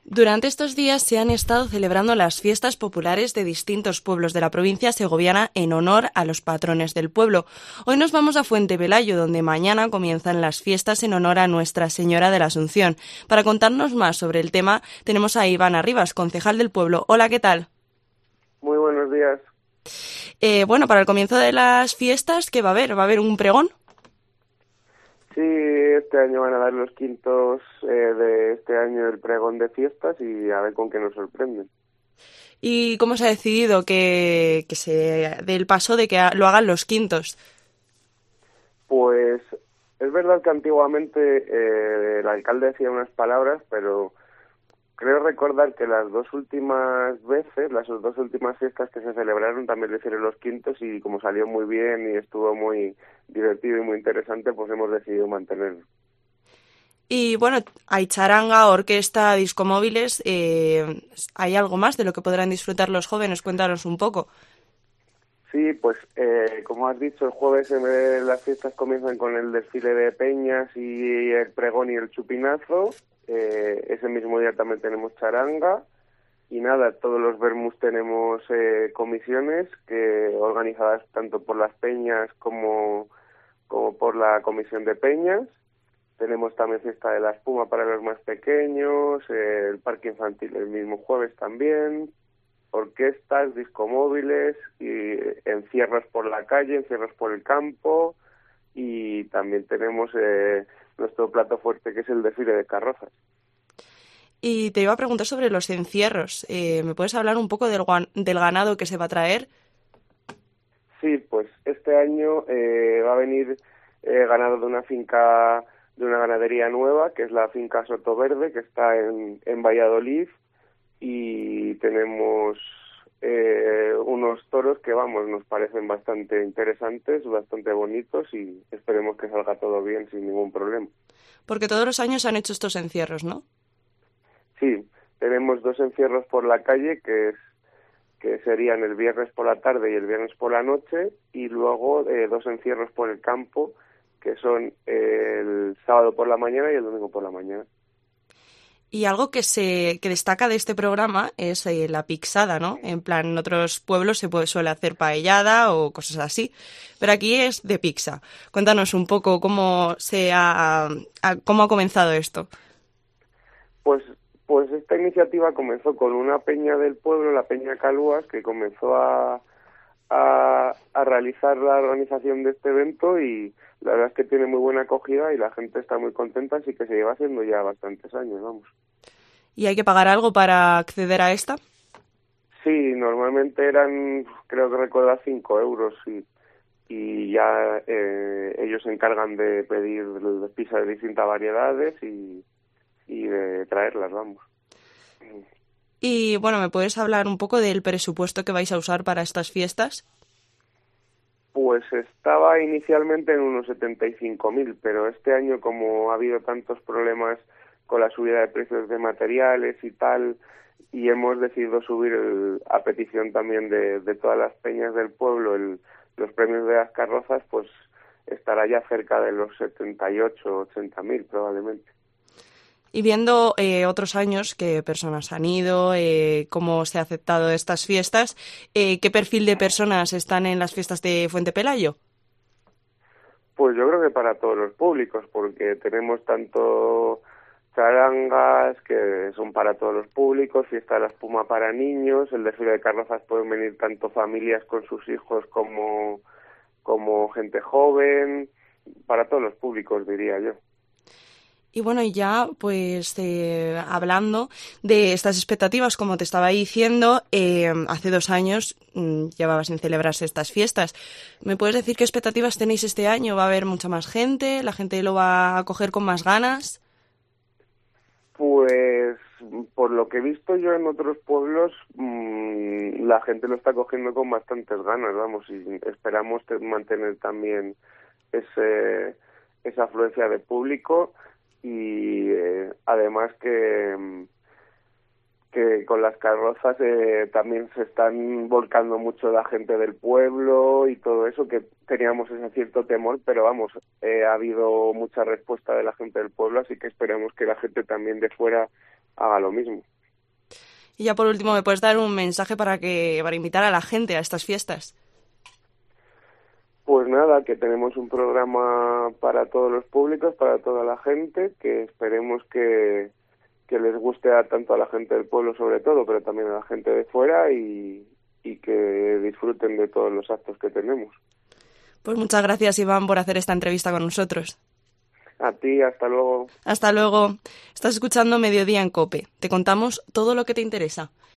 Durante estos días se han estado celebrando las fiestas populares de distintos pueblos de la provincia segoviana en honor a los patrones del pueblo. Hoy nos vamos a Fuente Pelayo, donde mañana comienzan las fiestas en honor a Nuestra Señora de la Asunción. Para contarnos más sobre el tema tenemos a Iván Arribas, concejal del pueblo. Hola, ¿qué tal? Muy buenos días. Para el comienzo de las fiestas, ¿qué va a haber? ¿Va a haber un pregón? Sí, este año van a dar los quintos de este año el pregón de fiestas y a ver con qué nos sorprenden. ¿Y cómo se ha decidido que se dé el paso de que lo hagan los quintos? Pues es verdad que antiguamente el alcalde decía unas palabras, pero creo recordar que las dos últimas veces, las dos últimas fiestas que se celebraron también lo hicieron los quintos y como salió muy bien y estuvo muy divertido y muy interesante, pues hemos decidido mantenerlo. Y bueno, hay charanga, orquesta, discomóviles. ¿Hay algo más de lo que podrán disfrutar los jóvenes? Cuéntanos un poco. Sí, pues como has dicho, el jueves las fiestas comienzan con el desfile de peñas y el pregón y el chupinazo. Ese mismo día también tenemos charanga. Y nada, todos los vermus tenemos comisiones que organizadas tanto por las peñas como por la comisión de peñas. Tenemos también fiesta de la espuma para los más pequeños, el parque infantil el mismo jueves también, orquestas, discomóviles, y encierros por la calle, encierros por el campo, y también tenemos nuestro plato fuerte que es el desfile de carrozas. Y te iba a preguntar sobre los encierros. ¿Me puedes hablar un poco del ganado que se va a traer? Sí, pues este año va a venir ganado de una finca, de una ganadería nueva, que es la finca Sotoverde, que está en Valladolid, y tenemos unos toros que, vamos, nos parecen bastante interesantes, bastante bonitos, y esperemos que salga todo bien sin ningún problema. Porque todos los años se han hecho estos encierros, ¿no? Sí, tenemos dos encierros por la calle, que serían el viernes por la tarde y el viernes por la noche, y luego dos encierros por el campo, que son el sábado por la mañana y el domingo por la mañana. Y algo que destaca de este programa es la pixada, ¿no? En plan, en otros pueblos suele hacer paellada o cosas así, pero aquí es de pizza. Cuéntanos un poco cómo ha comenzado esto. Pues, pues esta iniciativa comenzó con una peña del pueblo, la Peña Calúas, que comenzó a realizar la organización de este evento, y la verdad es que tiene muy buena acogida y la gente está muy contenta, así que se lleva haciendo ya bastantes años, vamos. ¿Y hay que pagar algo para acceder a esta? Sí, normalmente eran, creo que recordar, 5 euros, y ya ellos se encargan de pedir pizzas de distintas variedades y de traerlas, vamos. Y bueno, ¿me puedes hablar un poco del presupuesto que vais a usar para estas fiestas? Pues estaba inicialmente en unos 75.000, pero este año, como ha habido tantos problemas con la subida de precios de materiales y tal, y hemos decidido subir a petición también de todas las peñas del pueblo los premios de las carrozas, pues estará ya cerca de los 78 o 80.000 probablemente. Y viendo otros años que personas han ido, cómo se ha aceptado estas fiestas, ¿qué perfil de personas están en las fiestas de Fuente Pelayo? Pues yo creo que para todos los públicos, porque tenemos tanto charangas que son para todos los públicos, fiesta de la espuma para niños, el desfile de carrozas pueden venir tanto familias con sus hijos como gente joven, para todos los públicos, diría yo. Y bueno, y ya pues hablando de estas expectativas, como te estaba diciendo, hace 2 años llevaba sin celebrarse estas fiestas. ¿Me puedes decir qué expectativas tenéis este año? ¿Va a haber mucha más gente? ¿La gente lo va a coger con más ganas? Pues por lo que he visto yo en otros pueblos, la gente lo está cogiendo con bastantes ganas, vamos, y esperamos mantener también esa afluencia de público, y además que con las carrozas también se están volcando mucho la gente del pueblo y todo eso, que teníamos ese cierto temor, pero vamos, ha habido mucha respuesta de la gente del pueblo, así que esperemos que la gente también de fuera haga lo mismo. Y ya por último, ¿me puedes dar un mensaje para invitar a la gente a estas fiestas? Pues nada, que tenemos un programa para todos los públicos, para toda la gente, que esperemos que les guste tanto a la gente del pueblo sobre todo, pero también a la gente de fuera y que disfruten de todos los actos que tenemos. Pues muchas gracias, Iván, por hacer esta entrevista con nosotros. A ti, hasta luego. Hasta luego. Estás escuchando Mediodía en COPE. Te contamos todo lo que te interesa.